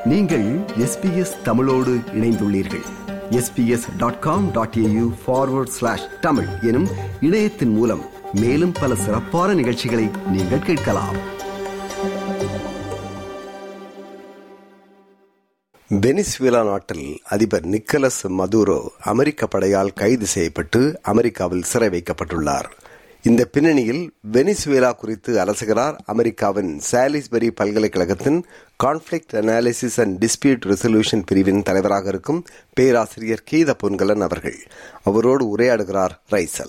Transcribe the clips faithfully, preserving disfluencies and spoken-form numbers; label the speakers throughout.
Speaker 1: நீங்கள் S B S தமிழோடு இணைந்துள்ளீர்கள். S B S dot com dot A U forward slash Tamil எனும் இணையத்தின் மூலம் மேலும் பல சிறப்பான நிகழ்ச்சிகளை நீங்கள் கேட்கலாம். வெனிசுவேலா நாட்டில் அதிபர் நிக்கோலஸ் மதுரோ அமெரிக்க படையால் கைது செய்யப்பட்டு அமெரிக்காவில் சிறை வைக்கப்பட்டுள்ளார். இந்த பின்னணியில் வெனிசுவேலா குறித்து அலசுகிறார் அமெரிக்காவின் சாலிஸ்பரி பல்கலைக்கழகத்தின் conflict analysis and dispute resolution பிரிவின் தலைவராக இருக்கும் பேராசிரியர் கீத பொன்கலன் அவர்கள். அவரோடு உரையாடுகிறார் ரைசல்.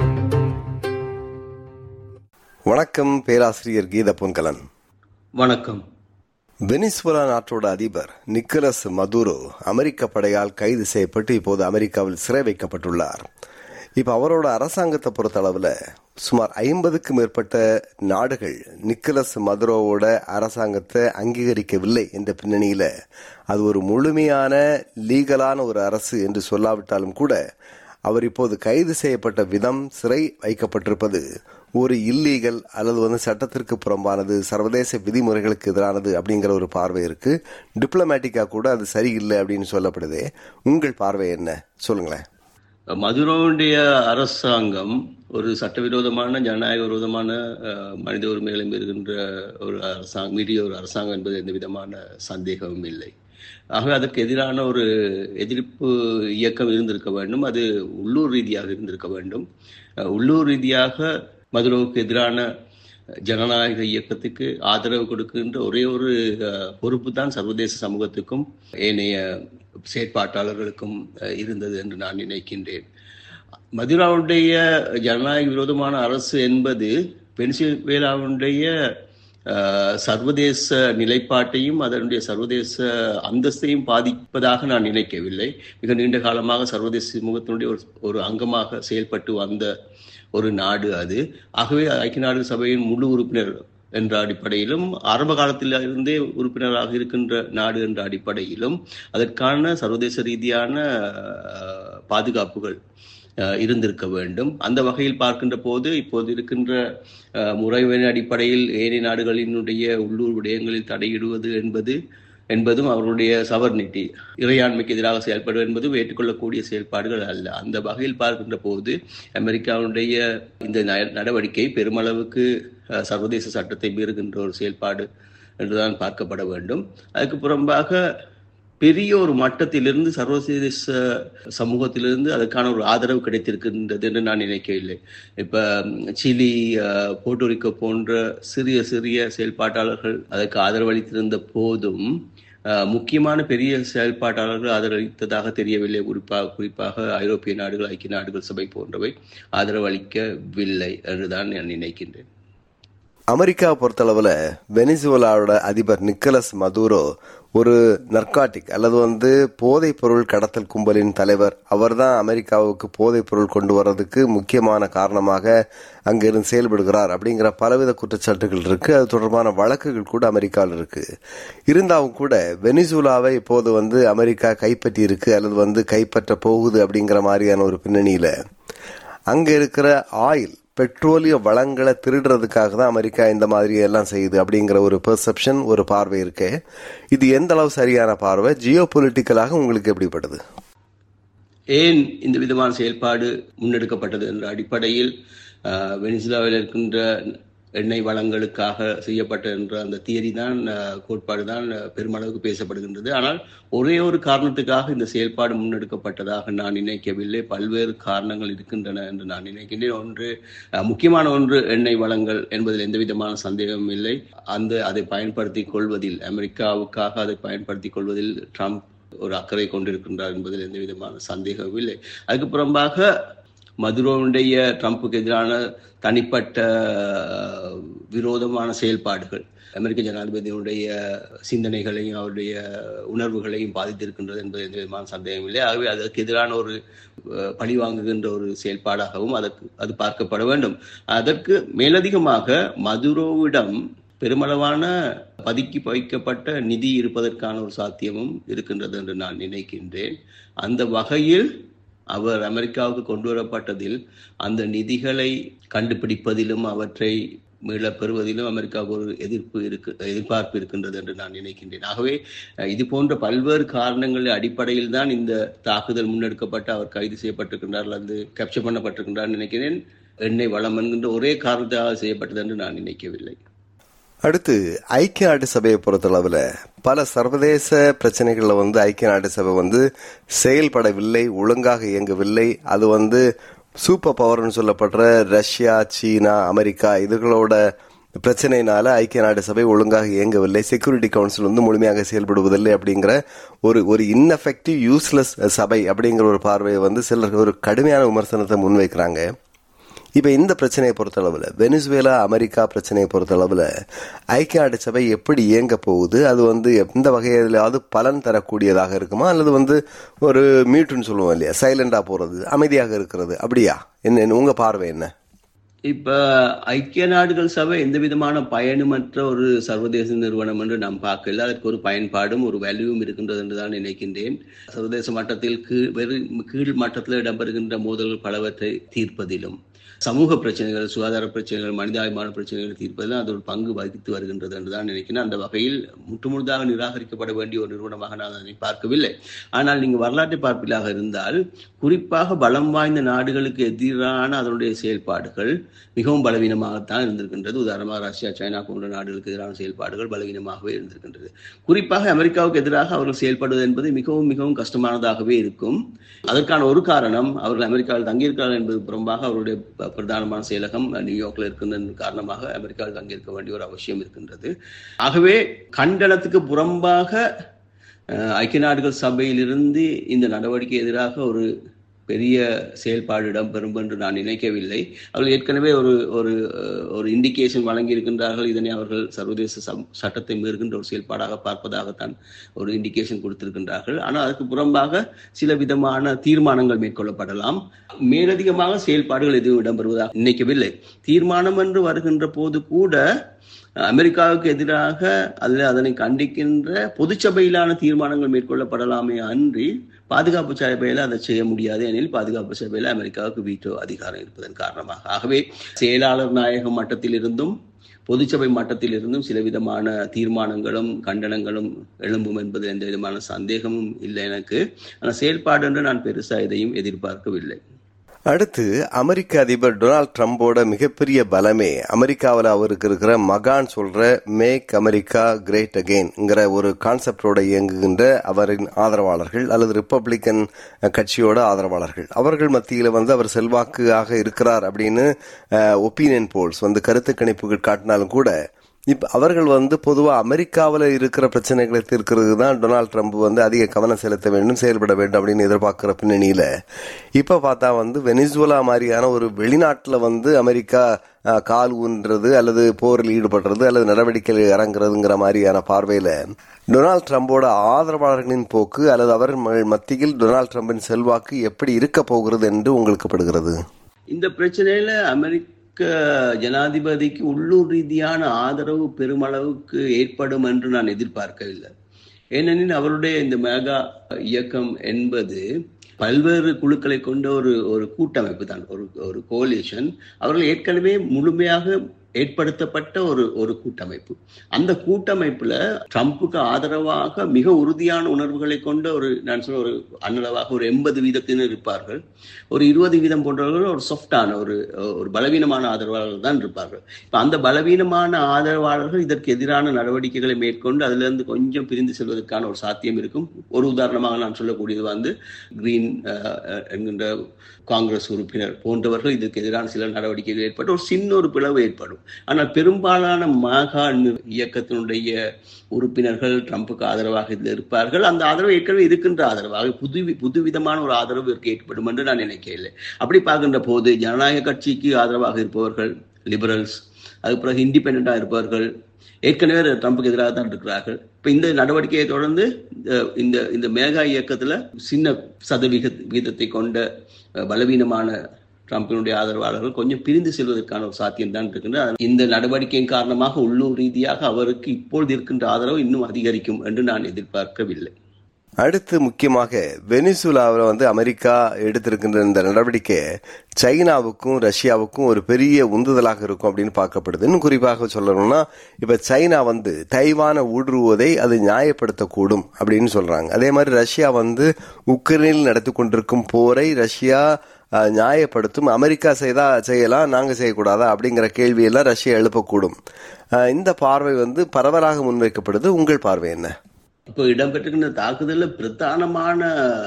Speaker 1: வணக்கம் பேராசிரியர் கீத பொன்கலன்.
Speaker 2: வணக்கம்.
Speaker 1: வெனிசுவேலா நாட்டோட அதிபர் நிக்கோலஸ் மதுரோ அமெரிக்க படையால் கைது செய்யப்பட்டு இப்போது அமெரிக்காவில் சிறை வைக்கப்பட்டுள்ளார். இப்ப அவரோட அரசாங்கத்தை பொறுத்த அளவுல சுமார் ஐம்பதுக்கும் மேற்பட்ட நாடுகள் நிக்கோலஸ் மதுரோவோட அரசாங்கத்தை அங்கீகரிக்கவில்லை என்ற பின்னணியில அது ஒரு முழுமையான லீகலான ஒரு அரசு என்று சொல்லாவிட்டாலும் கூட அவர் இப்போது கைது செய்யப்பட்ட விதம், சிறை வைக்கப்பட்டிருப்பது ஒரு இல்லீகல் அல்லது வந்து சட்டத்திற்கு புறம்பானது, சர்வதேச விதிமுறைகளுக்கு எதிரானது அப்படிங்கிற ஒரு பார்வை இருக்கு. டிப்ளமேட்டிக்கா கூட அது சரியில்லை அப்படின்னு சொல்லப்படுது. உங்கள் பார்வை என்ன, சொல்லுங்களேன்.
Speaker 2: மதுரோவுடைய அரசாங்கம் ஒரு சட்டவிரோதமான ஜனநாயக விரோதமான மனித உரிமைகளை மீறுகின்ற ஒரு அரசாங்கம், மீறிய ஒரு அரசாங்கம் என்பது எந்த விதமான சந்தேகமும் இல்லை. ஆக அதற்கு எதிரான ஒரு எதிர்ப்பு இயக்கம் இருந்திருக்க வேண்டும். அது உள்ளூர் ரீதியாக இருந்திருக்க வேண்டும். உள்ளூர் ரீதியாக மதுரோவுக்கு எதிரான ஜனநாயக இயக்கத்துக்கு ஆதரவு கொடுக்கின்ற ஒரே ஒரு பொறுப்பு தான் சர்வதேச சமூகத்துக்கும் ஏனைய செயற்பாட்டாளர்களுக்கும் இருந்தது என்று நான் நினைக்கின்றேன். மதுராவுடைய ஜனநாயக விரோதமான அரசு என்பது வெனிசுவேலாவுடைய சர்வதேச நிலைப்பாட்டையும் அதனுடைய சர்வதேச அந்தஸ்தையும் பாதிப்பதாக நான் நினைக்கவில்லை. மிக நீண்ட காலமாக சர்வதேச சமூகத்தினுடைய ஒரு ஒரு அங்கமாக செயல்பட்டு வந்த ஒரு நாடு அது. ஆகவே ஐக்கிய நாடுகள் சபையின் முழு உறுப்பினர் என்ற அடிப்படையிலும், ஆரம்ப காலத்தில் இருந்தே உறுப்பினராக இருக்கின்ற நாடு என்ற அடிப்படையிலும் அதற்கான சர்வதேச ரீதியான பாதுகாப்புகள் இருந்திருக்க வேண்டும். அந்த வகையில் பார்க்கின்ற போது இப்போது இருக்கின்ற முறைவின் அடிப்படையில் ஏனைய நாடுகளினுடைய உள்ளூர் விடயங்களில் தடையிடுவது என்பது என்பதும் அவர்களுடைய சவர்னிட்டி, இறையாண்மைக்கு எதிராக செயல்படுவது என்பதும் ஏற்றுக்கொள்ளக்கூடிய செயல்பாடுகள் அல்ல. அந்த வகையில் பார்க்கின்ற போது அமெரிக்காவுடைய இந்த நடவடிக்கை பெருமளவுக்கு சர்வதேச சட்டத்தை மீறுகின்ற ஒரு செயல்பாடு என்றுதான் பார்க்கப்பட வேண்டும். அதுக்கு புறம்பாக பெரிய ஒரு மட்டத்திலிருந்து சர்வதேச சமூகத்திலிருந்து அதற்கான ஒரு ஆதரவு கிடைத்திருக்கின்றது என்று நான் நினைக்கவில்லை. இப்ப சிலி, போர்ட்டோரிக்கோ போன்ற சிறிய சிறிய செயல்பாட்டாளர்கள் அதற்கு ஆதரவளித்திருந்த போதும் முக்கியமான பெரிய செயல்பாட்டாளர்கள் ஆதரவளித்ததாக தெரியவில்லை. குறிப்பாக குறிப்பாக ஐரோப்பிய நாடுகள், ஐக்கிய நாடுகள் சபை போன்றவை ஆதரவு அளிக்கவில்லை என்றுதான் நான் நினைக்கின்றேன்.
Speaker 1: அமெரிக்காவை பொறுத்தளவுல வெனிசுவேலாவோட அதிபர் நிக்கோலஸ் மதுரோ ஒரு நர்காட்டிக் அல்லது வந்து போதைப் பொருள் கடத்தல் கும்பலின் தலைவர். அவர் தான் அமெரிக்காவுக்கு போதைப் பொருள் கொண்டு வர்றதுக்கு முக்கியமான காரணமாக அங்கிருந்து செயல்படுகிறார் அப்படிங்கிற பலவித குற்றச்சாட்டுகள் இருக்கு. அது தொடர்பான வழக்குகள் கூட அமெரிக்காவில் இருக்கு. இருந்தாலும் கூட வெனிசுவேலாவை இப்போது வந்து அமெரிக்கா கைப்பற்றி இருக்கு அல்லது வந்து கைப்பற்ற போகுது அப்படிங்கிற மாதிரியான ஒரு பின்னணியில அங்க இருக்கிற ஆயில், பெட்ரோலிய வளங்களை திருடுறதுக்காக தான் அமெரிக்கா இந்த மாதிரி எல்லாம் செய்யுது அப்படிங்கிற ஒரு பெர்செப்ஷன், ஒரு பார்வை இருக்கு. இது எந்த அளவு சரியான பார்வை? ஜியோ பொலிட்டிக்கலாக உங்களுக்கு எப்படிப்பட்டது?
Speaker 2: ஏன் இந்த விதமான செயல்பாடு முன்னெடுக்கப்பட்டது என்ற அடிப்படையில் வெனிசுவேலாவில் இருக்கின்ற எண்ணெய் வளங்களுக்காக செய்யப்பட்ட என்ற அந்த தியரி தான், கோட்பாடு தான் பெருமளவுக்கு பேசப்படுகின்றது. ஆனால் ஒரே ஒரு காரணத்துக்காக இந்த செயல்பாடு முன்னெடுக்கப்பட்டதாக நான் நினைக்கவில்லை. பல்வேறு காரணங்கள் இருக்கின்றன என்று நான் நினைக்கின்றேன். ஒன்று, முக்கியமான ஒன்று எண்ணெய் வளங்கள் என்பதில் எந்த விதமான சந்தேகமும் இல்லை. அந்த அதை பயன்படுத்திக் கொள்வதில், அமெரிக்காவுக்காக அதை பயன்படுத்திக் கொள்வதில் ட்ரம்ப் ஒரு அக்கறை கொண்டிருக்கின்றார் என்பதில் எந்த விதமான சந்தேகமும் இல்லை. அதுக்கு புறம்பாக மதுரோவுடைய ட்ரம்புக்கு எதிரான தனிப்பட்ட விரோதமான செயல்பாடுகள் அமெரிக்க ஜனாதிபதியினுடைய சிந்தனைகளையும் அவருடைய உணர்வுகளையும் பாதித்திருக்கின்றது என்பது எந்த விதமான சந்தேகம் இல்லை. ஆகவே அதற்கு எதிரான ஒரு பழிவாங்குகின்ற ஒரு செயல்பாடாகவும் அதற்கு அது பார்க்கப்பட வேண்டும். அதற்கு மேலதிகமாக மதுரோவிடம் பெருமளவான பதுக்கி வைக்கப்பட்ட நிதி இருப்பதற்கான ஒரு சாத்தியமும் இருக்கின்றது என்று நான் நினைக்கின்றேன். அந்த வகையில் அவர் அமெரிக்காவுக்கு கொண்டு வரப்பட்டதில் அந்த நிதிகளை கண்டுபிடிப்பதிலும் அவற்றை மீள பெறுவதிலும் அமெரிக்காவுக்கு ஒரு எதிர்ப்பு இருக்கு எதிர்பார்ப்பு இருக்கின்றது என்று நான் நினைக்கின்றேன். ஆகவே இது போன்ற பல்வேறு காரணங்களின் அடிப்படையில் தான் இந்த தாக்குதல் முன்னெடுக்கப்பட்டு அவர் கைது செய்யப்பட்டிருக்கின்றார் அல்லது கேப்சர் பண்ணப்பட்டிருக்கின்றார் நினைக்கிறேன். எண்ணெய் வளம் என்கின்ற ஒரே காரணத்தாக செய்யப்பட்டது என்று நான் நினைக்கவில்லை.
Speaker 1: அடுத்து, ஐக்கிய நாட்டு சபையை பொறுத்தளவுல பல சர்வதேச பிரச்சனைகள்ல வந்து ஐக்கிய நாட்டு சபை வந்து செயல்படவில்லை, ஒழுங்காக இயங்கவில்லை. அது வந்து சூப்பர் பவர்னு சொல்லப்படுற ரஷ்யா, சீனா, அமெரிக்கா இதுகளோட பிரச்சனையினால ஐக்கிய நாடு சபை ஒழுங்காக இயங்கவில்லை, செக்யூரிட்டி கவுன்சில் வந்து முழுமையாக செயல்படுவதில்லை அப்படிங்கிற ஒரு ஒரு இன்எஃபெக்டிவ் யூஸ்லெஸ் சபை அப்படிங்கிற ஒரு பார்வையை வந்து சிலர் ஒரு கடுமையான விமர்சனத்தை முன்வைக்கிறாங்க. இப்ப இந்த பிரச்சனையை பொறுத்தளவுல, வெனிசுவேலா அமெரிக்கா பிரச்சனையை பொறுத்தளவுல ஐக்கிய நாடு சபை எப்படி இயங்க போகுது? அது வந்து எந்த வகையிலாவது பலன் தரக்கூடியதாக இருக்குமா, அல்லது வந்து ஒரு மியூட்னு சொல்லுவோம் இல்லையா, சைலண்டா போறது, அமைதியாக இருக்கிறது, அப்படியா? என்ன உங்க பார்வை என்ன?
Speaker 2: இப்ப ஐக்கிய நாடுகள் சபை எந்த விதமான பயனுமற்ற ஒரு சர்வதேச நிறுவனம் என்று நாம் பார்க்கல. அதற்கு ஒரு பயன்பாடும் ஒரு வேல்யூவும் இருக்கின்றது என்றுதான் நினைக்கின்றேன். சர்வதேச மட்டத்தில் கீழ் கீழ் மட்டத்தில் இடம்பெறுகின்ற மோதல்கள் பலவற்றை தீர்ப்பதிலும், சமூக பிரச்சனைகள், சுகாதார பிரச்சனைகள், மனிதாபிமான பிரச்சனைகள் தீர்ப்பதில் அது ஒரு பங்கு வகித்து வருகின்றது என்றுதான் நினைக்கிறேன். அந்த வகையில் முற்றுமுழுதாக நிராகரிக்கப்பட வேண்டிய ஒரு நிறுவனமாக நான் அதை பார்க்கவில்லை. ஆனால் நீங்கள் வரலாற்றை பார்ப்பிலாக இருந்தால், குறிப்பாக பலம் வாய்ந்த நாடுகளுக்கு எதிரான அதனுடைய செயல்பாடுகள் மிகவும் பலவீனமாகத்தான் இருந்திருக்கின்றது. உதாரணமாக ரஷ்யா, சைனா போன்ற நாடுகளுக்கு எதிரான செயல்பாடுகள் பலவீனமாகவே இருந்திருக்கின்றது. குறிப்பாக அமெரிக்காவுக்கு எதிராக அவர்கள் செயல்படுவது என்பது மிகவும் மிகவும் கஷ்டமானதாகவே இருக்கும். அதற்கான ஒரு காரணம், அவர்கள் அமெரிக்காவில் தங்கியிருக்கிறார்கள் என்பது புறம்பாக அவருடைய பிரதானமான செயலகம் நியூயார்க்ல இருக்கின்ற காரணமாக அமெரிக்காவில் தங்கியிருக்க வேண்டிய ஒரு அவசியம் இருக்கின்றது. ஆகவே கண்டனத்துக்கு புறம்பாக ஐக்கிய நாடுகள் சபையிலிருந்து இந்த நடவடிக்கை எதிராக ஒரு பெரிய செயல்பாடு இடம்பெறும் என்று நான் நினைக்கவில்லை. அவர்கள் ஏற்கனவே ஒரு ஒரு ஒரு இண்டிகேஷன் வழங்கி இருக்கின்றார்கள். இதனை அவர்கள் சர்வதேச சட்டத்தை மீறுகின்ற ஒரு செயல்பாடாக பார்ப்பதாகத்தான் ஒரு இண்டிகேஷன் கொடுத்திருக்கின்றார்கள். ஆனால் அதற்கு புறம்பாக சில விதமான தீர்மானங்கள் மேற்கொள்ளப்படலாம். மேலதிகமாக செயல்பாடுகள் எதுவும் இடம்பெறுவதாக நினைக்கவில்லை. தீர்மானம் என்று வருகின்ற போது கூட அமெரிக்காவுக்கு எதிராக அல்லது அதனை கண்டிக்கின்ற பொதுச்சபையிலான தீர்மானங்கள் மேற்கொள்ளப்படலாமே அன்றி பாதுகாப்பு சபையில அதை செய்ய முடியாது. எனில் பாதுகாப்பு சபையில அமெரிக்காவுக்கு வீட்டோ அதிகாரம் இருப்பதன் காரணமாக. ஆகவே செயலாளர் நாயக மட்டத்தில் இருந்தும் பொதுச்சபை மட்டத்தில் இருந்தும் சில விதமான தீர்மானங்களும் கண்டனங்களும் எழும்பும் என்பது எந்த விதமான சந்தேகமும் இல்லை எனக்கு. ஆனால் செயல்பாடு என்று நான் பெருசா எதையும் எதிர்பார்க்கவில்லை.
Speaker 1: அடுத்து, அமெரிக்க அதிபர் டொனால்ட் ட்ரம்போட மிகப்பெரிய பலமே அமெரிக்காவில் அவருக்கு இருக்கிற மகான் சொல்ற மேக் அமெரிக்கா கிரேட் அகெயின்ங்கிற ஒரு கான்செப்டோட இயங்குகின்ற அவரின் ஆதரவாளர்கள் அல்லது ரிப்பப்ளிக்கன் கட்சியோட ஆதரவாளர்கள். அவர்கள் மத்தியில் வந்து அவர் செல்வாக்காக இருக்கிறார் அப்படின்னு ஒப்பீனியன் போல்ஸ் வந்து கருத்து கணிப்புகள் காட்டினாலும் கூட, இப்ப அவர்கள் வந்து பொதுவா அமெரிக்காவில் இருக்கிற பிரச்சனைகளை தீர்க்கிறது தான் டொனால்ட் ட்ரம்ப் வந்து அதிக கவனம் செலுத்த வேண்டும், செயல்பட வேண்டும் அப்படின்னு எதிர்பார்க்கிற பின்னணியில இப்ப பார்த்தா வந்து வெனிசுவேலா மாதிரியான ஒரு வெளிநாட்டுல வந்து அமெரிக்கா கால் ஊன்றது அல்லது போரில் ஈடுபடுறது அல்லது நடவடிக்கைகள் இறங்குறதுங்கிற மாதிரியான பார்வையில டொனால்ட் ட்ரம்போட ஆதரவாளர்களின் போக்கு அல்லது அவர் மத்தியில் டொனால்ட் ட்ரம்பின் செல்வாக்கு எப்படி இருக்க போகிறது என்று உங்களுக்கு படுகிறது?
Speaker 2: இந்த பிரச்சனையில அமெரிக்க ஜனாதிபதிக்கு உள்ளூர் ரீதியான ஆதரவு பெருமளவுக்கு ஏற்படும் என்று நான் எதிர்பார்க்கவில்லை. ஏனெனில் அவருடைய இந்த மெகா இயக்கம் என்பது பல்வேறு குழுக்களை கொண்ட ஒரு ஒரு கூட்டமைப்பு தான், ஒரு ஒரு கோலிஷன். அவர்கள் ஏற்கனவே முழுமையாக ஏற்படுத்தப்பட்ட ஒரு ஒரு கூட்டமைப்பு. அந்த கூட்டமைப்புல ட்ரம்புக்கு ஆதரவாக மிக உறுதியான உணர்வுகளை கொண்ட ஒரு நான் சொல்ல ஒரு அன்னளவாக ஒரு எண்பது வீதத்தினர் இருப்பார்கள். ஒரு இருபது வீதம் போன்றவர்கள் ஒரு சாஃப்டான ஒரு ஒரு பலவீனமான ஆதரவாளர்கள் தான் இருப்பார்கள். இப்ப அந்த பலவீனமான ஆதரவாளர்கள் இதற்கு எதிரான நடவடிக்கைகளை மேற்கொண்டு அதுல இருந்து கொஞ்சம் பிரிந்து செல்வதற்கான ஒரு சாத்தியம் இருக்கும். ஒரு உதாரணமாக நான் சொல்லக்கூடியது வந்து கிரீன் என்கின்ற காங்கிரஸ் உறுப்பினர் போன்றவர்கள் இதற்கு எதிரான சில நடவடிக்கைகள் ஏற்பட்டு ஒரு சின்ன ஒரு பிளவு ஏற்படும். ஆனால் பெரும்பாலான மாகா இயக்கத்தினுடைய உறுப்பினர்கள் ட்ரம்புக்கு ஆதரவாக இதில் இருப்பார்கள். அந்த ஆதரவு ஏற்கனவே இருக்கின்ற ஆதரவாக புது புதுவிதமான ஒரு ஆதரவு ஏற்படும் என்று நான் நினைக்கவில்லை. அப்படி பார்க்கின்ற போது ஜனநாயக கட்சிக்கு ஆதரவாக இருப்பவர்கள் லிபரல்ஸ், அதுக்கு பிறகு இண்டிபெண்டா இருப்பவர்கள் ஏற்கனவே ட்ரம்புக்கு எதிராக தான் இருக்கிறார்கள். இப்ப இந்த நடவடிக்கையை தொடர்ந்து இந்த இந்த மேகா இயக்கத்துல சின்ன சதவிக வீதத்தை கொண்ட பலவீனமான ட்ரம்பினுடைய ஆதரவாளர்கள் கொஞ்சம் பிரிந்து செல்வதற்கான ஒரு சாத்தியம் தான் இருக்கின்ற. இந்த நடவடிக்கையின் காரணமாக உள்ளூர் ரீதியாக அவருக்கு இப்பொழுது இருக்கின்ற ஆதரவு இன்னும் அதிகரிக்கும் என்று நான் எதிர்பார்க்கவில்லை.
Speaker 1: அடுத்து முக்கியமாக வெனிசுலாவில் வந்து அமெரிக்கா எடுத்திருக்கின்ற இந்த நடவடிக்கை சைனாவுக்கும் ரஷ்யாவுக்கும் ஒரு பெரிய உந்துதலாக இருக்கும் அப்படின்னு பார்க்கப்படுது. இன்னும் குறிப்பாக சொல்லணும்னா இப்ப சைனா வந்து தைவானை ஊடுருவதை அது நியாயப்படுத்தக்கூடும் அப்படின்னு சொல்றாங்க. அதே மாதிரி ரஷ்யா வந்து உக்ரைனில் நடத்தி கொண்டிருக்கும் போரை ரஷ்யா நியாயப்படுத்தும். அமெரிக்கா செய்தா செய்யலாம், நாங்க செய்யக்கூடாதா அப்படிங்கிற கேள்வியெல்லாம் ரஷ்யா எழுப்பக்கூடும். இந்த பார்வை வந்து பரவலாக முன்வைக்கப்படுது. உங்கள் பார்வை என்ன?
Speaker 2: இப்போ இடம்பெற்றிருக்கின்ற தாக்குதலில் பிரதானமான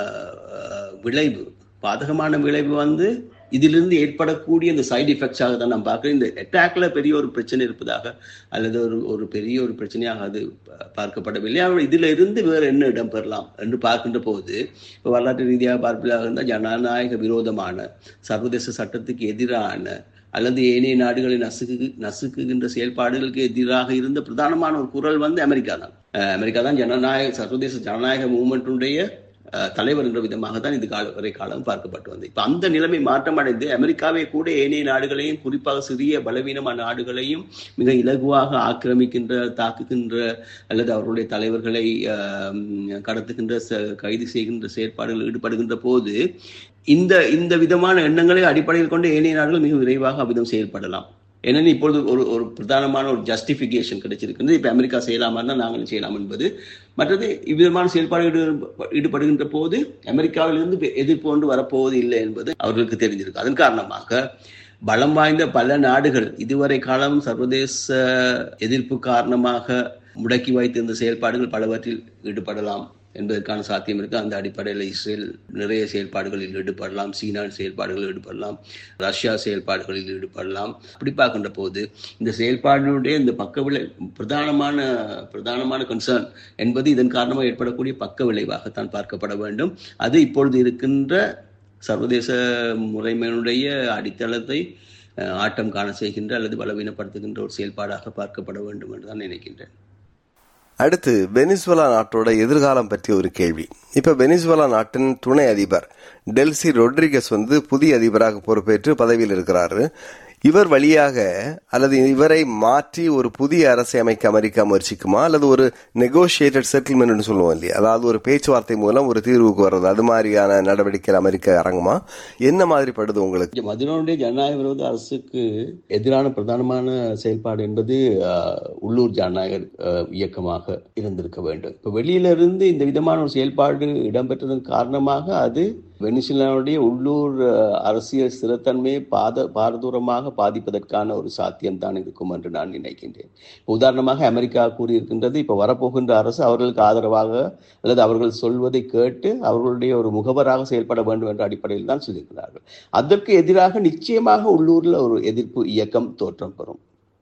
Speaker 2: விளைவு, பாதகமான விளைவு வந்து இதிலிருந்து ஏற்படக்கூடிய இந்த சைடு எஃபெக்ட்ஸாக தான் நான் பார்க்குறேன். இந்த அட்டாக்ல பெரிய ஒரு பிரச்சனை இருப்பதாக அல்லது ஒரு ஒரு பெரிய ஒரு பிரச்சனையாக அது பார்க்கப்படவில்லை. இதுல இருந்து வேறு என்ன இடம்பெறலாம் என்று பார்க்கின்ற போது, இப்போ வரலாற்று ரீதியாக பார்ப்பதாக இருந்தால் ஜனநாயக விரோதமான, சர்வதேச சட்டத்துக்கு எதிரான அல்லது ஏனைய நாடுகளை நசுக்கு நசுக்குகின்ற செயல்பாடுகளுக்கு எதிராக இருந்த பிரதானமான ஒரு குரல் வந்து அமெரிக்கா தான். அமெரிக்கா தான் ஜனநாயக சர்வதேச ஜனநாயக மூவ்மெண்ட்டுடைய தலைவர் என்ற விதமாக தான் இது கால வரை காலம் பார்க்கப்பட்டு வந்தது. இப்ப அந்த நிலைமை மாற்றம் அடைந்து அமெரிக்காவை கூட ஏனைய நாடுகளையும், குறிப்பாக சிறிய பலவீனமான நாடுகளையும் மிக இலகுவாக ஆக்கிரமிக்கின்ற, தாக்குகின்ற அல்லது அவர்களுடைய தலைவர்களை கடத்துகின்ற, கைது செய்கின்ற செயற்பாடுகளில் ஈடுபடுகின்ற போது இந்த இந்த விதமான எண்ணங்களை அடிப்படையில் கொண்டு ஏனைய நாடுகள் மிக விரைவாக அவ்விதம் செயல்படலாம். ஏன்னா இப்பொழுது ஒரு ஒரு பிரதானமான ஒரு ஜஸ்டிபிகேஷன் கிடைச்சிருக்கிறது. இப்ப அமெரிக்கா செய்யலாமா நாங்களும் செய்யலாம் என்பது. மற்றது இவ்விதமான செயல்பாடு ஈடுபடுகின்ற போது அமெரிக்காவிலிருந்து எதிர்ப்பு கொண்டு வரப்போவது இல்லை என்பது அவர்களுக்கு தெரிஞ்சிருக்கு. அதன் காரணமாக பலம் வாய்ந்த பல நாடுகள் இதுவரை காலம் சர்வதேச எதிர்ப்பு காரணமாக முடக்கி வைத்திருந்த செயல்பாடுகள் பலவற்றில் ஈடுபடலாம் என்பதற்கான சாத்தியம் இருக்கு. அந்த அடிப்படையில் இஸ்ரேல் நிறைய செயல்பாடுகளில் ஈடுபடலாம், சீனா செயல்பாடுகளில் ஈடுபடலாம், ரஷ்யா செயல்பாடுகளில் ஈடுபடலாம். அப்படி பார்க்கின்ற போது இந்த செயல்பாடுடைய இந்த பக்க விளை பிரதானமான பிரதானமான கன்சர்ன் என்பது இதன் காரணமாக ஏற்படக்கூடிய பக்க விளைவாகத்தான் பார்க்கப்பட வேண்டும். அது இப்பொழுது இருக்கின்ற சர்வதேச முறைமையினுடைய அடித்தளத்தை ஆட்டம் காண செய்கின்ற அல்லது பலவீனப்படுத்துகின்ற ஒரு செயல்பாடாக பார்க்கப்பட வேண்டும் என்று தான் நினைக்கின்றேன்.
Speaker 1: அடுத்து வெனிசுவேலா நாட்டோட எதிர்காலம் பற்றிய ஒரு கேள்வி. இப்ப வெனிசுவேலா நாட்டின் துணை அதிபர் டெல்சி ரொட்ரிகஸ் வந்து புதிய அதிபராக பொறுப்பேற்று பதவியில் இருக்கிறாரு. இவர் வழியாக அல்லது இவரை மாற்றி ஒரு புதிய அரசை அமைக்க அமெரிக்கா முயற்சிக்குமா, அல்லது ஒரு நெகோசியேட்டட் செட்டில்மெண்ட் சொல்லுவோம் இல்லையா, அதாவது ஒரு பேச்சுவார்த்தை மூலம் ஒரு தீர்வுக்கு வர்றது, அது மாதிரியான நடவடிக்கைகள் அமெரிக்கா இறங்குமா? என்ன மாதிரி படுது உங்களுக்கு?
Speaker 2: மதுரோனுடைய ஜனநாயக விரோத அரசுக்கு எதிரான பிரதானமான செயல்பாடு என்பது உள்ளூர் ஜனநாயக இயக்கமாக இருந்திருக்க வேண்டும். இப்ப வெளியில இருந்து இந்த விதமான ஒரு செயல்பாடு இடம்பெற்றதன் காரணமாக அது வெனிசுவேலாவுடைய உள்ளூர் அரசியல் ஸ்திரத்தன்மையை பாத பாரதூரமாக பாதிப்பதற்கான ஒரு சாத்தியம் தான் இருக்கும் என்று நான் நினைக்கின்றேன். உதாரணமாக அமெரிக்கா கூறியிருக்கின்றது, இப்ப வரப்போகின்ற அரசு அவர்களுக்கு ஆதரவாக அல்லது அவர்கள் சொல்வதை கேட்டு அவர்களுடைய ஒரு முகவராக செயல்பட வேண்டும் என்ற அடிப்படையில் தான் சொல்லியிருக்கிறார்கள். அதற்கு எதிராக நிச்சயமாக உள்ளூரில் ஒரு எதிர்ப்பு இயக்கம் தோற்றம் பெறும்.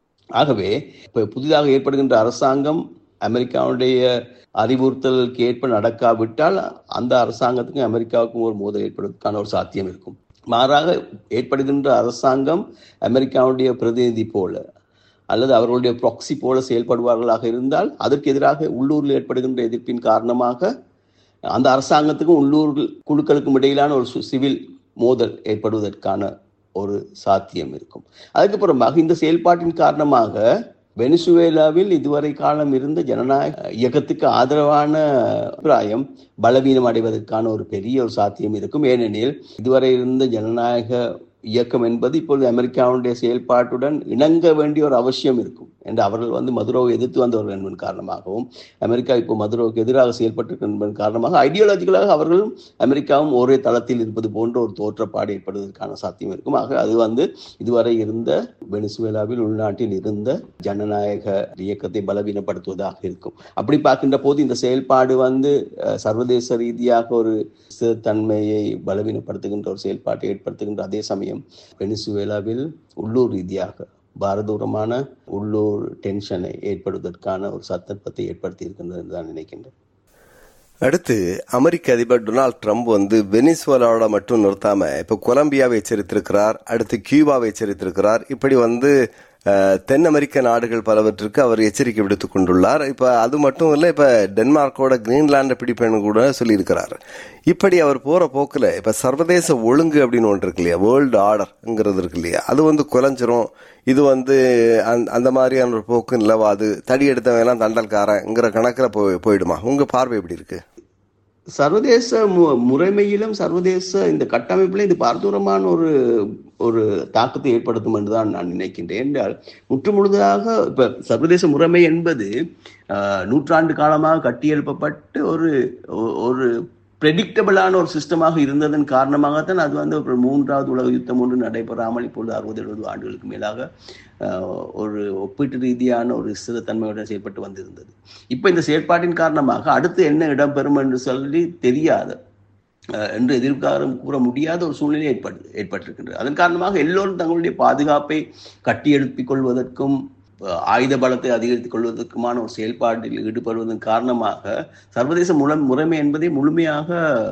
Speaker 2: ஆகவே இப்ப புதிதாக ஏற்படுகின்ற அரசாங்கம் அமெரிக்காவுடைய அறிவுறுத்தலுக்கு ஏற்ப நடக்காவிட்டால் அந்த அரசாங்கத்துக்கும் அமெரிக்காவுக்கும் ஒரு மோதல் ஏற்படுவதற்கான ஒரு சாத்தியம் இருக்கும். மாறாக ஏற்படுகின்ற அரசாங்கம் அமெரிக்காவுடைய பிரதிநிதி போல அல்லது அவர்களுடைய ப்ராக்சி போல செயல்படுவார்களாக இருந்தால் அதற்கு எதிராக உள்ளூரில் ஏற்படுகின்ற எதிர்ப்பின் காரணமாக அந்த அரசாங்கத்துக்கும் உள்ளூர் குழுக்களுக்கும் இடையிலான ஒரு சிவில் மோதல் ஏற்படுவதற்கான ஒரு சாத்தியம் இருக்கும். அதுக்கப்புறமாக இந்த செயல்பாட்டின் காரணமாக வெனிசுவேலாவில் இதுவரை காலம் இருந்த ஜனநாயக இயக்கத்துக்கு ஆதரவான அபிப்பிராயம் பலவீனம் அடைவதற்கான ஒரு பெரிய ஒரு சாத்தியம் இருக்கும். ஏனெனில் இதுவரை இருந்த ஜனநாயக இயக்கம் என்பது இப்பொழுது அமெரிக்காவுடைய செயல்பாட்டுடன் இணங்க வேண்டிய ஒரு அவசியம் இருக்கும் என்று அவர்கள் வந்து மதுரோவை எதிர்த்து வந்தவர்கள் என்பதன் காரணமாகவும் அமெரிக்கா இப்போ மதுரோவுக்கு எதிராக செயல்பட்டு என்பதன் காரணமாக ஐடியாலஜிக்கலாக அவர்களும் அமெரிக்காவும் ஒரே தளத்தில் இருப்பது போன்ற ஒரு தோற்றப்பாடு ஏற்படுவதற்கான சாத்தியம் இருக்கும். ஆக அது வந்து இதுவரை இருந்த வெனிசுவேலாவில் உள்நாட்டில் இருந்த ஜனநாயக இயக்கத்தை பலவீனப்படுத்துவதாக இருக்கும். அப்படி பார்க்கின்ற போது இந்த செயல்பாடு வந்து சர்வதேச ரீதியாக ஒரு தன்மையை பலவீனப்படுத்துகின்ற ஒரு செயல்பாட்டை ஏற்படுத்துகின்ற அதே சமயம் வெனிசுவேலாவில் உள்ளூர் ரீதியாக பாரதூரமான உள்ளூர் டென்ஷனை ஏற்படுவதற்கான ஒரு சந்தர்ப்பத்தை ஏற்படுத்தி இருக்கின்றது என்று நான் நினைக்கின்றேன்.
Speaker 1: அடுத்து அமெரிக்க அதிபர் டொனால்ட் ட்ரம்ப் வந்து வெனிசுவேலாவோட மட்டும் நிறுத்தாம இப்ப கொலம்பியாவை எச்சரித்திருக்கிறார், அடுத்து கியூபாவை எச்சரித்திருக்கிறார். இப்படி வந்து தென் அமெரிக்க நாடுகள் பலவற்றிற்கு அவர் எச்சரிக்கை விடுத்துக் கொண்டுள்ளார். இப்ப அது மட்டும் இல்ல, இப்ப டென்மார்க்கோட கிரீன்லாண்டை பிடிப்பேன்னு கூட சொல்லியிருக்கிறார். இப்படி அவர் போற போக்குல இப்ப சர்வதேச ஒழுங்கு அப்படின்னு ஒன்று இருக்கு இல்லையா, வேர்ல்டு ஆர்டர்ங்கிறது இருக்கு இல்லையா, அது வந்து குலைஞ்சிரும். இது வந்து அந்த மாதிரியான ஒரு போக்கு நிலவாது, தடி எடுத்தவன் எல்லாம் தண்டல்காரங்கிற கணக்குல போய் போயிடுமா? உங்க பார்வை எப்படி இருக்கு?
Speaker 2: சர்வதேச மு- முறைமையிலும் சர்வதேச இந்த கட்டமைப்பிலும் இது பாரதூரமான ஒரு ஒரு தாக்கத்தை ஏற்படுத்தும் என்றுதான் நான் நினைக்கின்றேன். என்றால் முற்று முழுதாக இப்ப சர்வதேச முறைமை என்பது ஆஹ், நூற்றாண்டு காலமாக கட்டியெழுப்பப்பட்டு ஒரு ஒ- ஒரு ப்ரெடிக்டபிளான ஒரு சிஸ்டமாக இருந்ததன் காரணமாகத்தான் அது வந்து ஒரு மூன்றாவது உலக யுத்தம் ஒன்று நடைபெறாமல் இப்பொழுது அறுபது எழுபது ஆண்டுகளுக்கு மேலாக ஆஹ், ஒரு ஒப்பீட்டு ரீதியான ஒரு ஸ்திரத்தன்மையுடன் செயல்பட்டு வந்திருந்தது. இப்போ இந்த செயற்பாட்டின் காரணமாக அடுத்து என்ன இடம்பெறும் என்று சொல்லி தெரியாத அஹ், என்று எதிர்காலம் கூற முடியாத ஒரு சூழ்நிலை ஏற்பட்டு ஏற்பட்டிருக்கின்றது. அதன் காரணமாக எல்லோரும் தங்களுடைய பாதுகாப்பை கட்டியெழுப்பிக் கொள்வதற்கும் அஹ், ஆயுத பலத்தை அதிகரித்துக் கொள்வதற்குமான ஒரு செயல்பாட்டில் ஈடுபடுவதன் காரணமாக சர்வதேச முறை முறைமை என்பதை முழுமையாக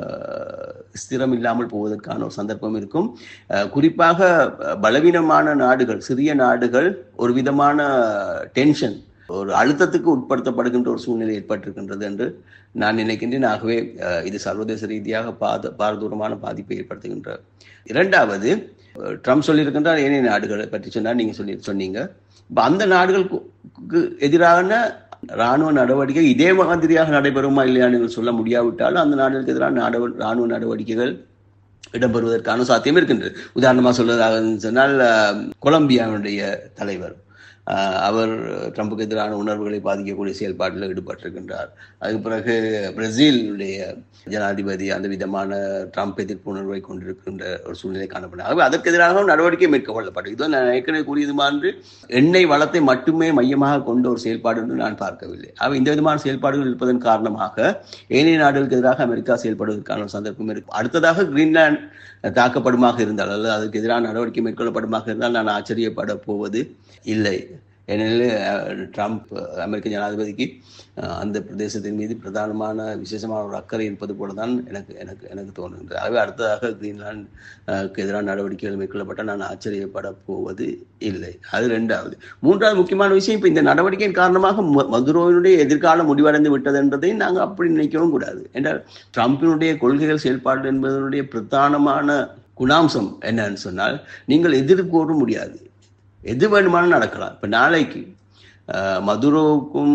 Speaker 2: அஹ், ஸ்திரம் இல்லாமல் போவதற்கான ஒரு சந்தர்ப்பம் இருக்கும். அஹ், குறிப்பாக அஹ், பலவீனமான நாடுகள், சிறிய நாடுகள் ஒரு விதமான டென்ஷன், ஒரு அழுத்தத்துக்கு உட்படுத்தப்படுகின்ற ஒரு சூழ்நிலை ஏற்பட்டிருக்கின்றது என்று நான் நினைக்கின்றேன். ஆகவே அஹ், இது சர்வதேச ரீதியாக பாத பாரதூரமான பாதிப்பை ஏற்படுத்துகின்ற. இரண்டாவது, அஹ், ட்ரம்ப் சொல்லியிருக்கின்றார் ஏனைய நாடுகளை பற்றி சொன்னார், நீங்க சொல்லி சொன்னீங்க. இப்போ அந்த நாடுகளுக்கு எதிரான இராணுவ நடவடிக்கை இதே மாதிரியாக நடைபெறுமா இல்லையான்னு நீங்கள் சொல்ல முடியாவிட்டாலும் அந்த நாடுகளுக்கு எதிரான நாடு இராணுவ நடவடிக்கைகள் இடம்பெறுவதற்கான சாத்தியம் இருக்கின்றது. உதாரணமாக சொல்வதாக சொன்னால் அஹ், கொலம்பியாவுடைய தலைவர் அஹ், அவர் ட்ரம்புக்கு எதிரான உணர்வுகளை பாதிக்கக்கூடிய செயல்பாட்டில் ஈடுபட்டிருக்கின்றார். அதுக்கு பிறகு பிரேசிலுடைய ஜனாதிபதி அந்த விதமான ட்ரம்ப் எதிர்ப்பு உணர்வை கொண்டிருக்கின்ற ஒரு சூழ்நிலை காணப்படும். ஆகவே அதற்கு எதிராக நடவடிக்கை மேற்கொள்ளப்பட்டது. இது நான் ஏற்கனவே கூறியது மாதிரி எண்ணெய் வளத்தை மட்டுமே மையமாக கொண்ட ஒரு செயல்பாடு என்று நான் பார்க்கவில்லை. ஆகவே இந்த விதமான செயல்பாடுகள் இருப்பதன் காரணமாக ஏனைய நாடுகளுக்கு எதிராக அமெரிக்கா செயல்படுவதற்கான ஒரு சந்தர்ப்பம் இருக்கும். அடுத்ததாக கிரீன்லாந்து தாக்கப்படுமாக இருந்தால் அல்லது அதுக்கு எதிரான நடவடிக்கை மேற்கொள்ளப்படுமாக இருந்தால் நான் ஆச்சரியப்பட போவது இல்லை. ஏனெனில் அஹ், ட்ரம்ப் அமெரிக்க ஜனாதிபதிக்கு அஹ், அந்த பிரதேசத்தின் மீது பிரதானமான விசேஷமான ஒரு அக்கறை இருப்பது போல தான் எனக்கு எனக்கு எனக்கு தோன்றுகின்றது. ஆகவே அடுத்ததாக கிரீன்லாந்துக்கு எதிரான நடவடிக்கைகள் மேற்கொள்ளப்பட்டால் நான் ஆச்சரியப்பட போவது இல்லை. அது ரெண்டாவது. மூன்றாவது முக்கியமான விஷயம், இப்போ இந்த நடவடிக்கையின் காரணமாக ம- மதுரோவினுடைய எதிர்காலம் முடிவடைந்து விட்டது என்பதை நாங்கள் அப்படி நினைக்கவும் கூடாது. என்றால் ட்ரம்பினுடைய கொள்கைகள் செயல்பாடு என்பதனுடைய பிரதானமான குணாம்சம் என்னன்னு சொன்னால், நீங்கள் எதிர்கூற முடியாது, எது வேணுமானும் நடக்கலாம். இப்போ நாளைக்கு அஹ், மதுரோவுக்கும்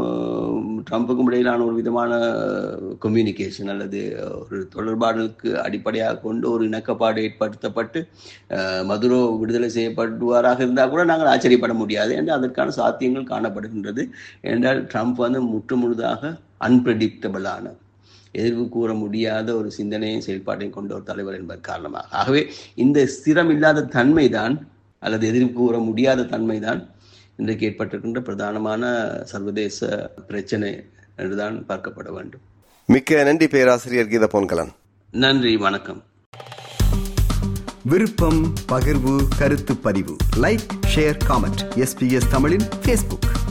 Speaker 2: ஹம், ட்ரம்புக்கும் இடையிலான ஒரு விதமான கம்யூனிகேஷன் அல்லது ஒரு தொடர்பாடலுக்கு அடிப்படையாக கொண்டு ஒரு இணக்கப்பாடு ஏற்படுத்தப்பட்டு அஹ், மதுரோ விடுதலை செய்யப்படுவாராக இருந்தால் கூட நாங்கள் ஆச்சரியப்பட முடியாது என்று அதற்கான சாத்தியங்கள் காணப்படுகின்றது. என்றால் ட்ரம்ப் வந்து முற்று முழுதாக அன்பிரடிக்டபிளான, எதிர்வு கூற முடியாத ஒரு சிந்தனையும் செயல்பாட்டையும் கொண்ட ஒரு தலைவர் என்பது காரணமாக. ஆகவே இந்த ஸ்திரம் இல்லாத தன்மைதான் அல்லது எதிர்வு கூற முடியாத தன்மைதான் இன்றைக்கு ஏற்பட்டிருக்கின்ற பிரதானமான சர்வதேச பிரச்சனை என்றுதான் பார்க்கப்பட வேண்டும்.
Speaker 1: மிக்க நன்றி பேராசிரியர் கீத பொன்கலன்.
Speaker 2: நன்றி, வணக்கம்.
Speaker 3: விருப்பம், பகிர்வு, கருத்து பதிவு, லைக், ஷேர், காமெண்ட். எஸ்பிஎஸ் தமிழின் ஃபேஸ்புக்.